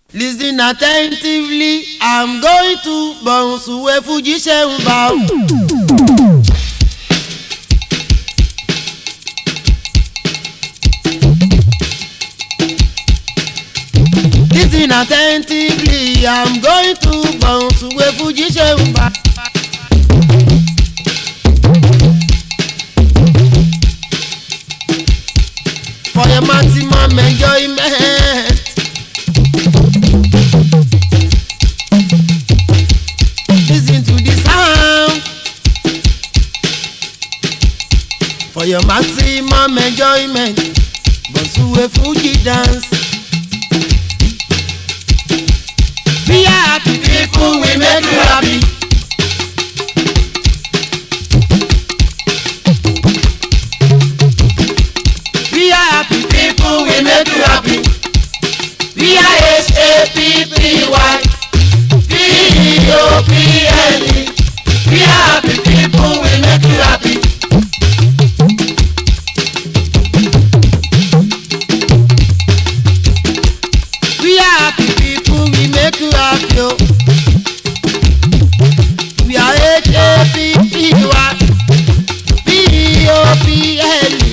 Listen attentively, I'm going to bounce away Fuji Seun bow. Listen attentively, I'm going to bounce away Fuji Seun bow. For your maximum enjoyment. Listen to the sound. For your maximum enjoyment. Bonsuwe Fuji dance. Be happy people, we make you happy. Be happy people, we make you happy. We are H-A-P-P-Y P-O-P-L-E. We are happy people, we make you happy. We are happy people, we make you happy. Oh. We are H-A-P-P-Y P-O-P-L-E.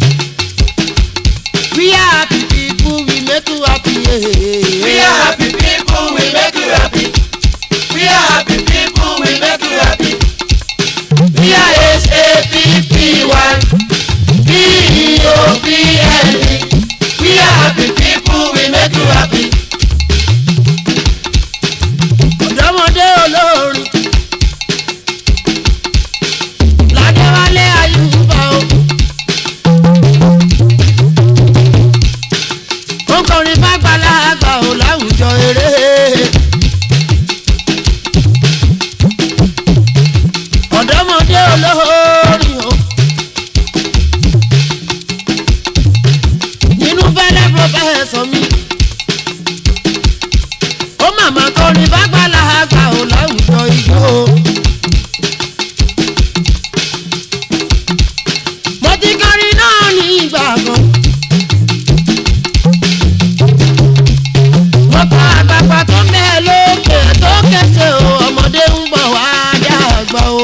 We are happy people, we make you happy. We are happy people, we make you happy. We are happy people, we make you happy. We are H-A-P-P-Y P-O-P-L-E. We are happy people, we make you happy. Ọ̀dọ́mọdé olórin Ládéwálé Àyùbá o. Ó ń kọrin fàgbàlagbà o láwùjọ eré. Ọ̀dọ́mọdé olórin o. Nínú fẹ́lẹ́ pọfẹ́sọ̀ mi. Ó màmá kọrin fàgbàlagbà o láwùjọ ijó. Mo ti kọrin náà ní ìgbà kan. Mo kọ àgbàgbà tó ń bẹ lókè tó kẹsẹ̀ o, ọmọdé ń bọ̀ wá dé àgbà o.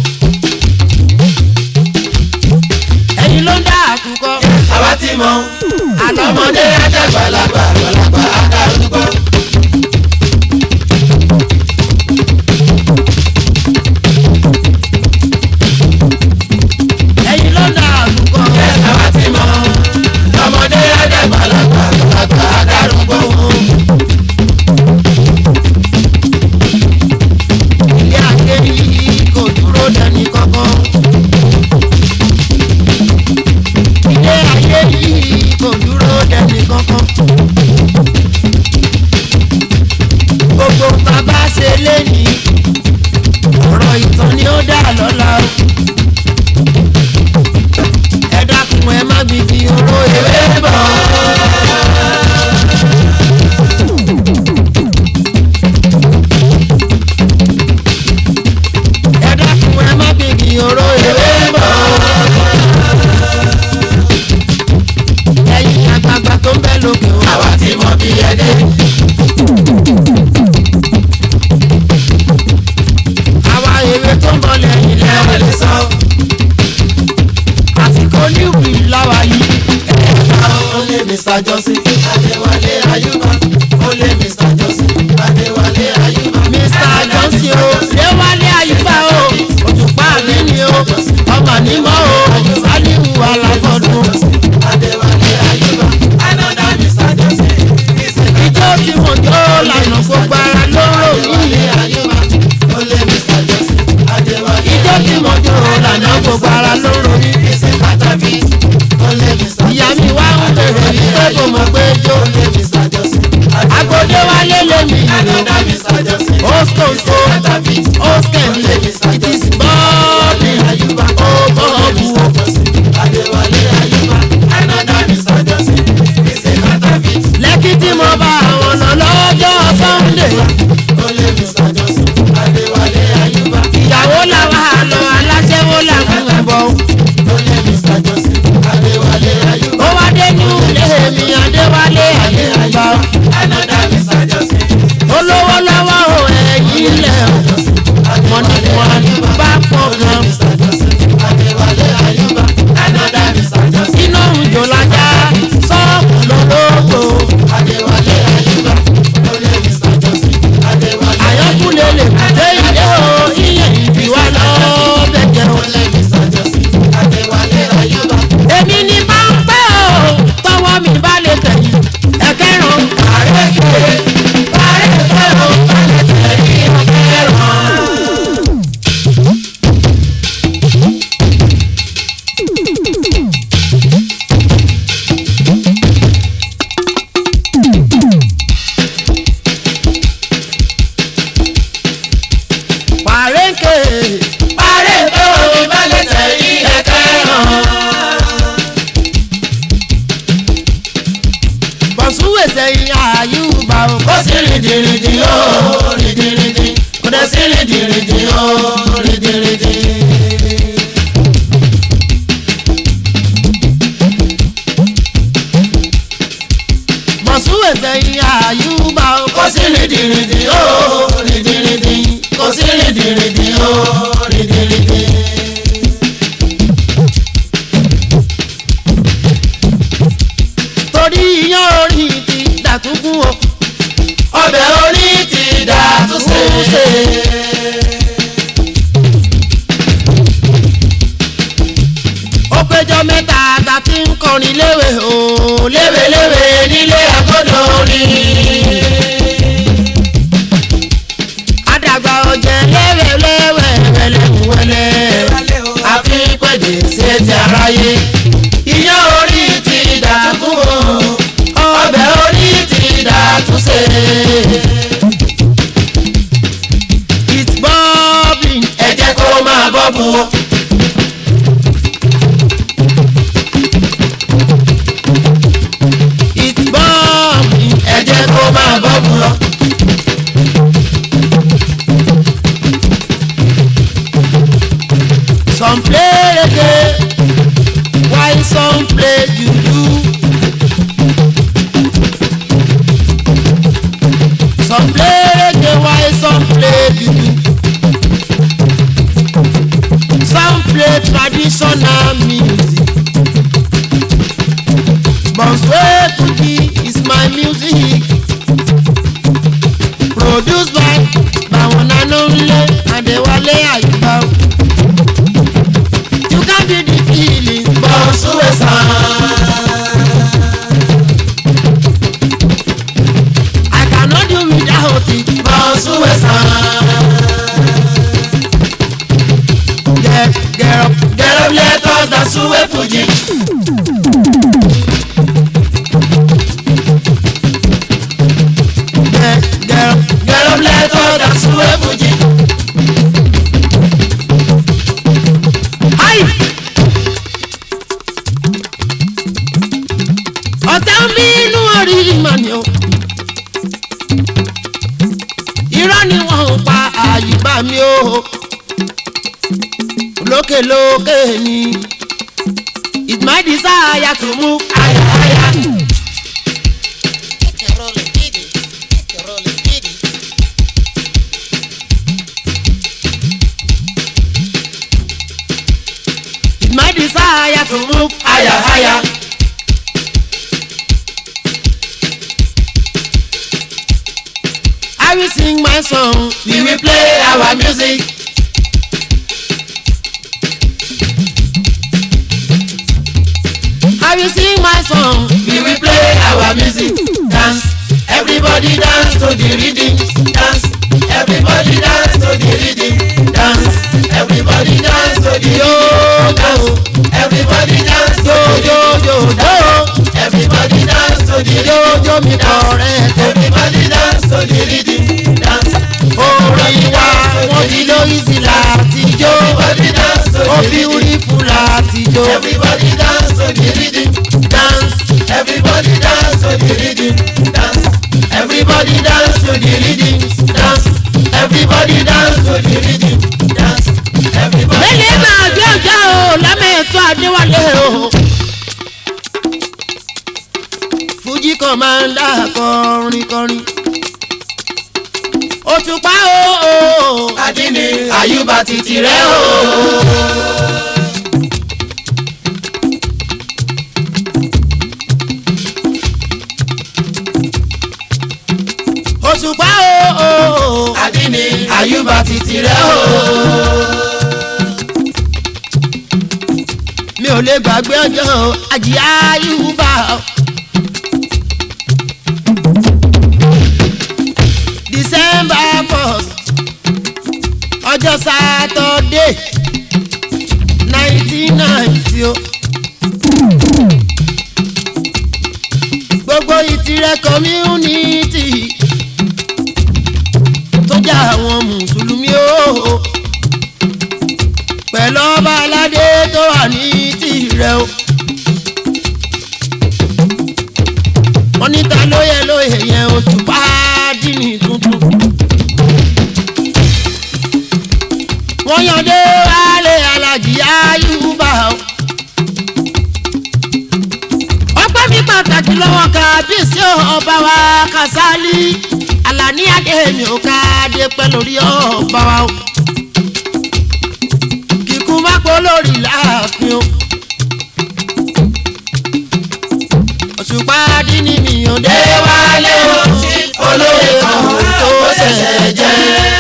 Ẹ̀yin ló ń dá àkùkọ. Àwa ti mọ̀, àtọmọdé àtàgbàlagbà àgbàlagbà àdárúgbó. Ẹ̀yin ló ń dá àkùkọ. Àwa ti mọ̀, àtọmọdé àtàgbàlagbà àgbàlagbà àdárúgbó. Ilé ayé yìí kò dúró dẹni kankan. Ilé ayé yìí kò dúró dẹni kankan. Gbogbo bàbá ṣe lénìí, ọ̀rọ̀ ìtàn ni ó dà lọ́la o. Ẹ dákun ẹ má gbìdì oró ewé bọ̀. Ẹ dákun ẹ má gbìdì oró ewé bọ̀. Ẹ̀yin àgbààgbà tó ń bẹ lókè o. Àwa ti mọ̀ bí ẹdẹ. Àwa èrè tó ń bọ̀ lẹ́yìn Ẹ̀wọ̀n lè sọ. àsìkò níwì láwa yìí. Olè Mr. Johnson, Adéwálé Àyùbá. Olè Mr. Johnson, Adéwálé Àyùbá. Mr. Johnson o, Déwálé Àyùbá o, òtùpá mi ni o, ọmọ nímọ̀ o, Sálíù Aláfọ̀dún. Adéwálé Àyùbá. Another Mr. Johnson. Ijó tí mo jó lànà gbogbo ara lóró mi. Àyùbá. Olè Mr. Johnson, Adéwálé. Ijó tí mo jó lànà gbogbo ara lóró mi. Ìṣe pàtàkì. Olè Mr. Ìyá mi wá ń bèrè wípé kò mọ̀ pé jó. Olè Mr. Johnson. Agbódé wálé lèmi ìlú. Another Mr. Johnson. Ó skòǹkò, ó skẹ̀ǹlẹ̀, it is bọ́ọ̀lì, ó bọ́ọ̀bù. Adéwálé Àyùbá. Another Mr. Johnson. Ìṣe pàtàkì. Lẹ́kí tí mo bá àwọn lọ lọ́jọ́ Sunday. Olè Mr. Johnson. Adéwálé Àyùbá. Ìyàwó làwọn àlọ́ aláṣẹ́wó làwọn ẹ̀bọ̀. Olè Mr. Johnson. Adéwálé Àyùbá. Ó wá dé ní ilé mi Adéwálé Àyùbá. Another Mr. Johnson. àyùbá o. kò sí rìndìrìndì ó rìndìrìndì kò dẹ̀ sí rìndìrìndì ó rìndìrìndì. Mọ̀súwè sẹ́yìn àyùbá o. kò sí rìndìrìndì ó rìndìrìndì kò sí rìndìrìndì ó rìndìrìndì. torí iyán orí ti dàtúkún o. ọbẹ̀ orí ti dàtúnṣe. ó péjọ mẹ́ta ta ti ń kọrin léwe o. léweléwe nílé àgọ́dọ̀ orin. àdàgbà ọ̀jẹ̀ léweléwe wẹ̀lẹ̀wẹ̀lẹ̀. àfi pèdè sí ti aráyé. iyán orí ti dàtúkún o. ọbẹ̀ orí ti dàtúnṣe. it's bubbling. ẹ jẹ́ kó máa bọ́bù o. it's bubbling. ẹ jẹ́ kó máa bọ́bù lọ. some play reggae while some play juju. some play reggae while some play juju. some play traditional music. Bonsway Fuji is my music. Produced by Bawon and Only Adewale Ayuba. You can feel the feeling. Bonsway sound. I cannot do without it. Bonsway sound. Get up. Get up, let us dance Bonsway Fuji. Get up, let us dance Bonsway Fuji. Hi. Ọ̀tá mi inú orí ìmọ̀ ni o. Irọ́ ni wọ́n ń pa Àyùbá mi o. Lókè lókè ni. It's my desire to move higher, higher. It's my desire to move Higher, higher. I will sing my song. We will play our music. I will sing my song. We will play our music. Dance, everybody dance to the rhythm. Dance, everybody dance to the rhythm. Dance, everybody dance to the rhythm. Dance, everybody dance to the rhythm. Everybody dance to the rhythm. Yo mi kọ̀rẹ́ tó. Everybody dance to the rhythm. Dance, Orin wa wọ́n ti lo easy láti jó. everybody dance to Ó the rhythm. beautiful láti jó. Everybody dance to the rhythm. Dance, everybody dance to the rhythm. Dance, everybody dance to the rhythm. Dance, everybody dance to the rhythm. Dance, everybody. Mẹ́lẹ̀ máa gbé ọjà o lámẹ́ẹ̀tọ́ Adéwálé o. Fuji commander kọrin kọrin. Òṣùpá o. Àdínní Àyùbá títí rẹ̀ o. Òṣùpá o. Àdínní Àyùbá títí rẹ̀ o. Mi ò lè gbàgbé ọjọ́ Àjì Àyùbá o. December 1st ọjọ́ Saturday 1990 o. Gbogbo Ìtìrẹ community tó jẹ́ àwọn mùsùlùmí o. Pẹ̀lú ọba aládé tó wà ní Ìtìrẹ o. Wọ́n ní ta ló yẹ olóyè yẹn Òṣùpá Àdínì tuntun. wọ́n yànjẹ́ wálé Aláàjì Àyùbá o. ọpẹ́ mi pàtàkì lọ́wọ́ kábíyèsí ọba wa Kàsálí Àlàní Adémi ò káàdé pẹ́ lórí ọba wa o. kíkú má pọ̀ lórí láàfin o. Òṣùpá Àdínì mi ò dé wálé o. olóyè kan tó ṣẹ̀ṣẹ̀ jẹ́.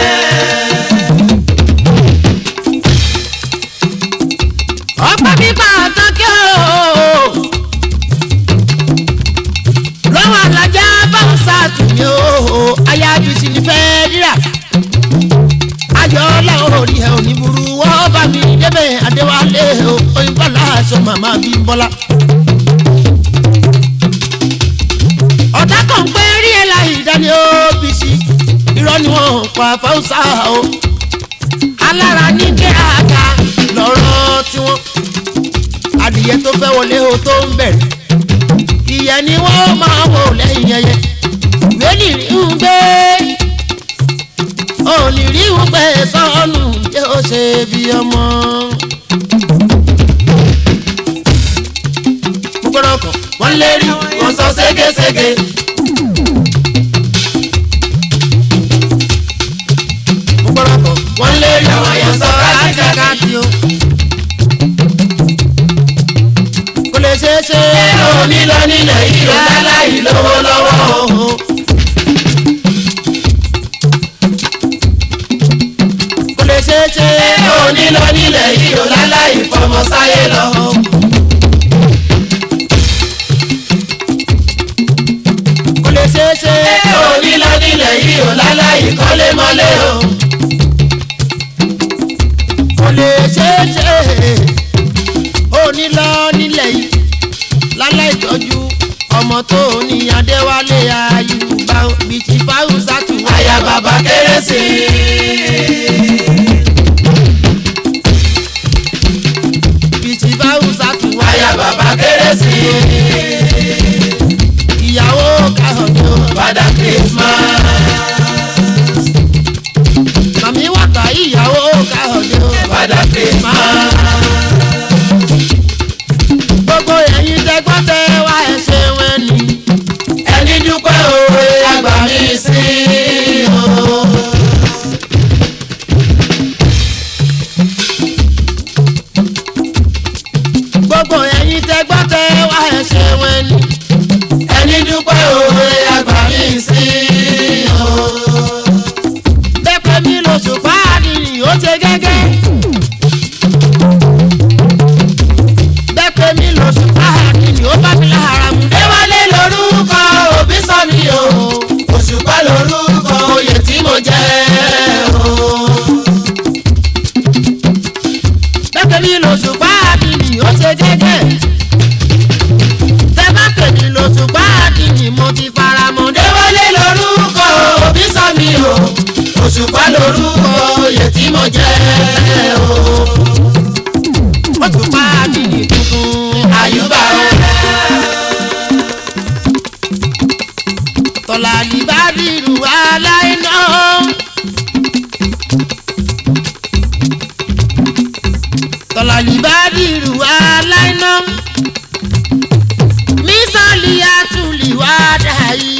ọpẹ́ mi pàtàkì o. lọ́wọ́ Alájà Báwùsàtù mi o. ayábísí ni fẹ́ rírà. ayọ̀ọ́lá orí ẹ̀ ò ní burú wọ́n bá mi débẹ̀ Adéwálé o. òyìnbó aláṣọ màmá Bímbọ́lá. ọ̀tá kan pé rí ẹ̀ láì dání ó bí sí. irọ́ ni wọ́n pa Fáwùsà o. alára ní kí àga lọ́rọ̀ tiwọn. adìyẹ tó fẹ́ wọlé o tó ń bẹ̀rẹ̀. ìyẹn ni wọ́n máa wò lẹ́yìn ẹyẹ. ìwé ní rí ń gbé. òní rí ń gbé sọ́ọ̀nù yóò ṣe bí ọmọ. mo gbọ́dọ̀ kàn. wọ́n lérí wọ́n sọ ségesège. mo gbọ́dọ̀ kàn. wọ́n lérí àwọn yẹn sọ kájíkájí. o. kò lè ṣeé ṣe. onílọ nílẹ̀ yìí ló láláì lówó lọ́wọ́. kò lè ṣeé ṣe. onílọ nílẹ̀ yìí ló láláì fọmọ sáyé lọ. kò lè ṣeé ṣe. onílọ nílẹ̀ yìí ló láláì kọ́lé mọ́lé o. kò lè ṣeé ṣe. onílọ nílẹ̀ yìí láláì tọ́jú ọmọ tó ní Adéwálé Àyùbá bìtì Fáwùsàtù. àyà bàbá kérésì. bìtì Fáwùsàtù. àyà bàbá kérésì. ìyàwó Káyọ̀dé o. Father Christmas. màmí wàtà ìyàwó Káyọ̀dé o. Father Christmas. gbogbo ẹ̀yin tẹ́gbọ́n tẹ́ wá ẹ̀ ṣe wẹ́n ni. ẹni dúpẹ́ òwe àgbà mi sí o. gbogbo ẹ̀yin tẹ́gbọ́n tẹ́ wá ẹ̀ ṣe wẹ́n ni. ẹni dúpẹ́ òwe àgbà mi sí o. bẹ́pẹ̀ mi l'Òṣùpá Àdínì ó ṣe gẹ́gẹ́. bẹ́pẹ̀ mi l'Òṣùpá Àdínì ó bá mi lára mu. Déwálé lórúkọ òbí sọ mi o. Òṣùpá lórúkọ oyè tí mo jẹ o. bẹ́pẹ̀ mi l'Òṣùpá Àdínì ó ṣe gẹ́gẹ́. tẹ́ bá pè mí l'Òṣùpá Àdínì mo ti fara mọ́. Déwálé lórúkọ òbí sọ mi o. Òṣùpá lórúkọ oyè tí mo jẹ o. Òṣùpá Àdínì tuntun. Àyùbá o. Tọ́lání bá dìrù aláìná. Tọ́lání bá dìrù aláìná. mísọ̀lì àtúlì wá dàí.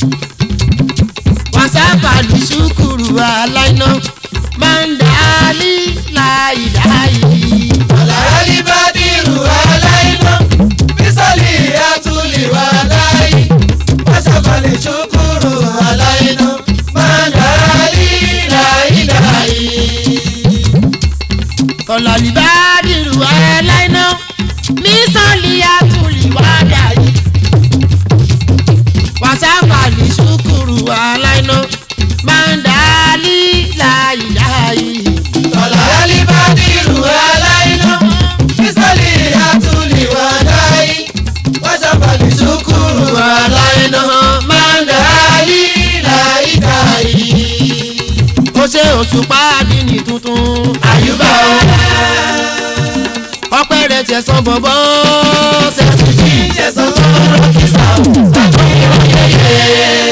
wàsápàlì ṣùkùrù aláìná. mandali láìdáì. Àlàyé bá dìrù aláìná. Bísọ̀lì àtúlì wà láì. Wàṣàbàlẹ̀ ṣùkúrù aláìná. Mandali láìláì. Tọ́lání bá dìrù aláìná. mísọ̀lì àtúlì wá dàí. wàsápàlì ṣùkùrù aláìná. mandali láìdáì. Àlàyé bá dìrù aláìná. Bísọ̀lì àtúlì wà láì. Wàṣàbàlẹ̀ ṣùkúrù aláìná. Mandali láìláì. ó ṣe Òṣùpá Àdínì tuntun. Àyùbá o. ọpẹ́ rẹ̀ tẹ̀sán bọ̀bọ̀ ṣe. Ìjẹsàn tó rọ̀ kìsà o. Sàkóyè yẹyẹ.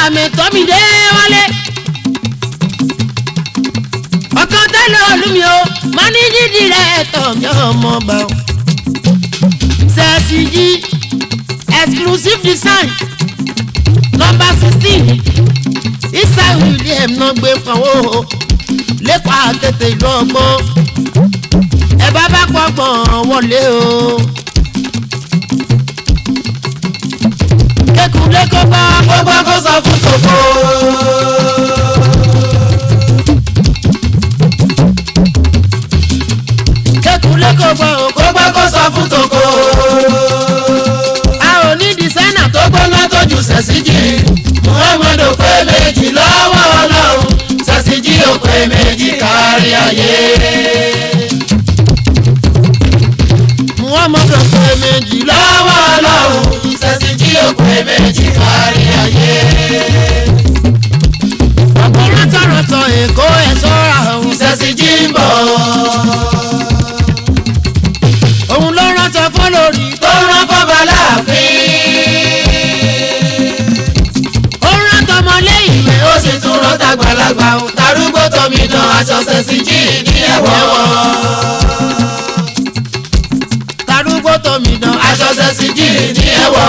mẹ́tọ́ mi dé wálé. ọkàn tẹ́lẹ̀ olúmi o máníjì dìrẹ́tọ̀ mi ọmọ bá o. CSG exclusive design number 16 Isa William náà gbé fọwọ́ lẹ́kọ̀ọ́ àtẹ̀tẹ̀ ìlú ọgbọ́n ẹ bá bá pọ̀gbọ̀n wọlé o. kékulé kó gbọ́ gbogbo kó sọ fún tòkó. kékulé kó gbọ́ gbogbo kó sọ fún tòkó. a ò ní dísáínà tó tó gbóná tó ju sẹ̀síjì muhammadu pé méjì lọ́wọ́ ọlọ́run sẹ̀síjì ò pé méjì kárí ayé. Muhammadu pé méjì lọ́wọ́ ọlọ́run sẹ̀síjì ò pé méjì kárí ayé. ọ̀pọ̀ rántọ̀rántọ̀ èkó ẹ̀ sọ́ra òun sẹ̀síjì ń bọ̀. òun ló rántọ̀ fún lórí tó rán fọ́ba láàfin. ó rántọ̀ ọmọlé ìwé ó sì tún rán tàgbàlagbà o tarúgbó tómi dán aṣọ sẹ̀síjì ní ẹ̀wọ̀. tarúgbó tómi dán aṣọ sẹ̀síjì ní ẹ̀wọ̀.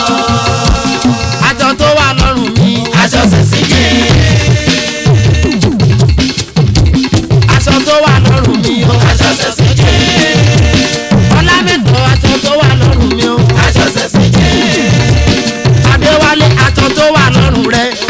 àjọ tó wà lọ́rùn mi aṣọ sẹ̀síjì. aṣọ tó wà lọ́rùn mi o aṣọ sẹ̀síjì. ọlá mẹ́tọ́ aṣọ tó wà lọ́rùn mi o aṣọ sẹ̀síjì. adéwálé aṣọ tó wà lọ́rùn rẹ